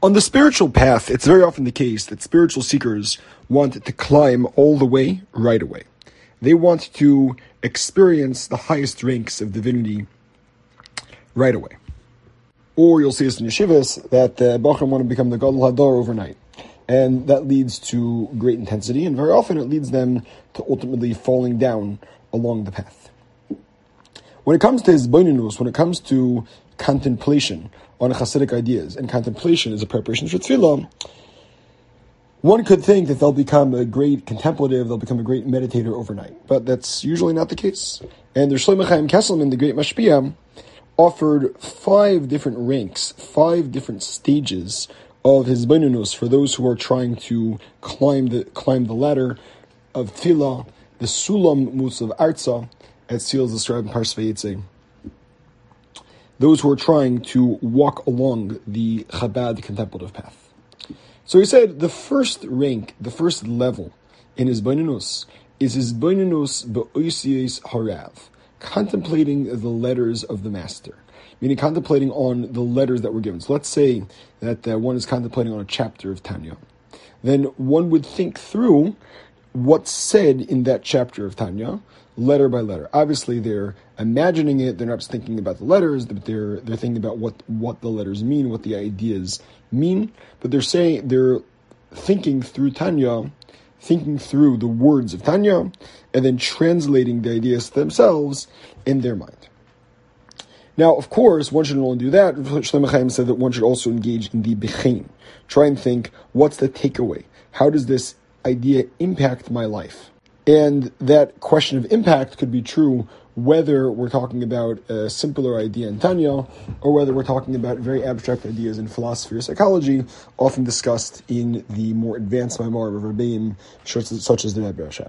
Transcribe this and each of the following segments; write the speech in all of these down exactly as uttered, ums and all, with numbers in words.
On the spiritual path, it's very often the case that spiritual seekers want to climb all the way right away. They want to experience the highest ranks of divinity right away. Or you'll see this in yeshivas that the Bachram want to become the Gadol Hador overnight. And that leads to great intensity, and very often it leads them to ultimately falling down along the path. When it comes to Hizbonenus, when it comes to contemplation on Hasidic ideas, and contemplation is a preparation for tefillah, one could think that they'll become a great contemplative, they'll become a great meditator overnight. But that's usually not the case. And the Shlomo Chaim Kesselman, the great Mashpia, offered five different ranks, five different stages of Hizbonenus for those who are trying to climb the climb the ladder of tefillah, the Sulam Mutzav Arza, as Seals described in Parshas Vayetze. Those who are trying to walk along the Chabad contemplative path. So he said the first rank, the first level in Hizbonenus is Hizbonenus B'Oisiyos Harav, contemplating the letters of the Master, meaning contemplating on the letters that were given. So let's say that uh, one is contemplating on a chapter of Tanya. Then one would think through what's said in that chapter of Tanya, letter by letter. Obviously, they're imagining it. They're not just thinking about the letters, but they're they're thinking about what, what the letters mean, what the ideas mean. But they're saying they're thinking through Tanya, thinking through the words of Tanya, and then translating the ideas to themselves in their mind. Now, of course, one shouldn't only do that. Shlomo Chaim said that one should also engage in the bechein. Try and think, what's the takeaway? How does this idea impact my life? And that question of impact could be true whether we're talking about a simpler idea in Tanya, or whether we're talking about very abstract ideas in philosophy or psychology, often discussed in the more advanced Maimar of Rebbeim, such as the Rebbe Rashab.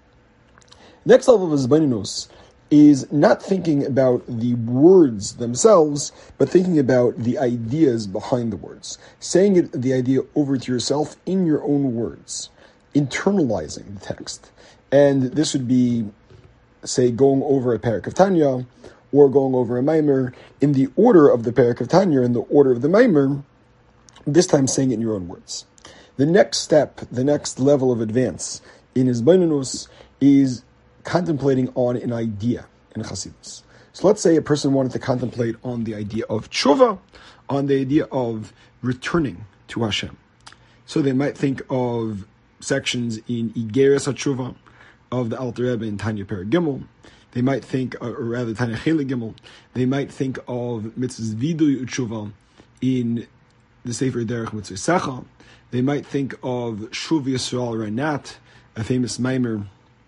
Next level of Hizbonenus is not thinking about the words themselves, but thinking about the ideas behind the words. Saying it, the idea over to yourself in your own words. Internalizing the text. And this would be, say, going over a parak of Tanya, or going over a Maimer in the order of the parak of Tanya, in the order of the Maimer, this time saying it in your own words. The next step, the next level of advance in Hizbonenus is contemplating on an idea in Chassidus. So let's say a person wanted to contemplate on the idea of tshuva, on the idea of returning to Hashem. So they might think of sections in Igeres HaTshuva, of the Alter Rebbe in Tanya Perek Gimel. They might think, or rather Tanya Chelik Gimel, they might think of Mitzvahs Vidui Utshuva in the Sefer Derech Mitzvah Secha. They might think of Shuv Yisrael Ranat, a famous Maimer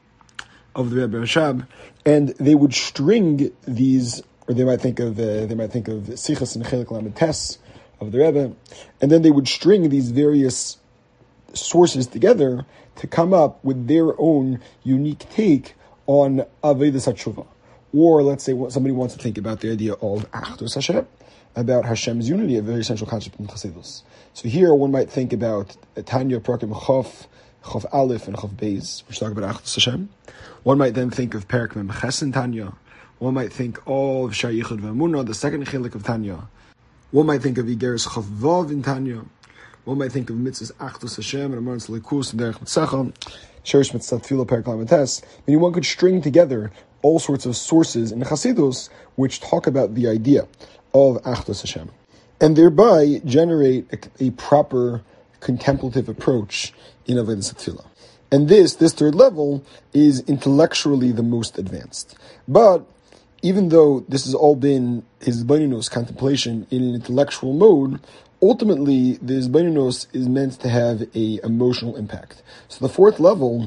of the Rebbe Rashab, and they would string these, or they might think of uh, they might think of Sichas and Chelik Lamed Tes of the Rebbe, and then they would string these various sources together to come up with their own unique take on Avodas HaTshuva. Or let's say somebody wants to think about the idea of Achdus Hashem, about Hashem's unity, a very essential concept in Chassidus. So here one might think about Tanya Prakim Chof, Chof Aleph, and Chof Beis, which talk about Achdus Hashem. One might then think of Perek Mem Ches in Tanya. One might think of Shar Yichud V'Emunah, the second Chilik of Tanya. One might think of Igeres Chof Vav in Tanya. One might think of mitzvahs Achdus Hashem and Amarantzah Likus and Derech Mitzacha, Sherish Mitzvah Tefillah Perek Lamed Tes. Meaning one could string together all sorts of sources in Chassidus which talk about the idea of Achdus Hashem, and thereby generate a, a proper contemplative approach in Avodas Tefillah. And this, this third level, is intellectually the most advanced. But even though this has all been Hizbonenus contemplation in an intellectual mode, ultimately, the Hizbonenus is meant to have a emotional impact. So the fourth level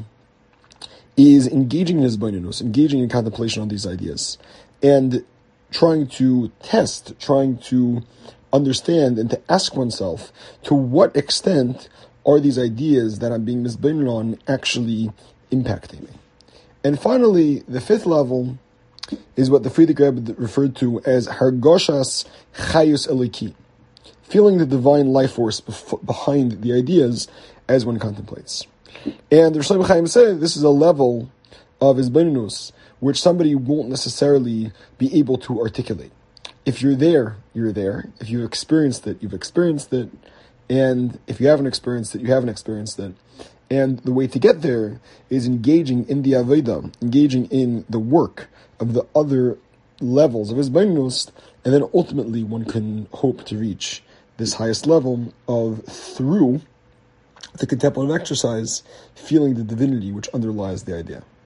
is engaging in Hizbonenus, engaging in contemplation on these ideas, and trying to test, trying to understand, and to ask oneself, to what extent are these ideas that I'm being Hizbonen on actually impacting me? And finally, the fifth level is what the Frierdiker Rebbe referred to as Hargoshas Chayus Eliki, feeling the divine life force bef- behind the ideas as one contemplates. And the Shlomo Chaim said this is a level of Hizbonenus which somebody won't necessarily be able to articulate. If you're there, you're there. If you've experienced it, you've experienced it. And if you haven't experienced it, you haven't experienced it. And the way to get there is engaging in the Avodah, engaging in the work of the other levels of Hisbonenus, and then ultimately one can hope to reach this highest level of, through the contemplative exercise, feeling the divinity which underlies the idea.